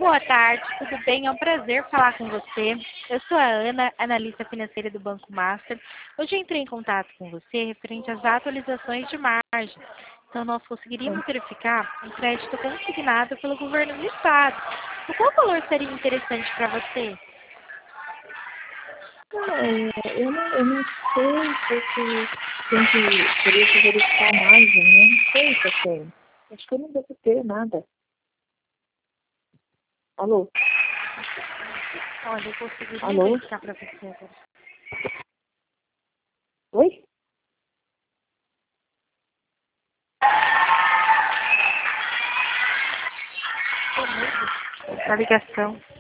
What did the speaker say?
Boa tarde, tudo bem? É um prazer falar com você. Eu sou a Ana, analista financeira do Banco Master. Hoje eu entrei em contato com você referente às atualizações de margem. Então, nós conseguiríamos verificar um crédito consignado pelo governo do Estado. O qual valor seria interessante para você? Eu não sei porque tem que teria que verificar a margem, né? Não sei se eu tenho. Acho que eu não devo ter nada. Alô? Olha, eu conseguiria Alô? verificar para você agora. Oi? A ligação.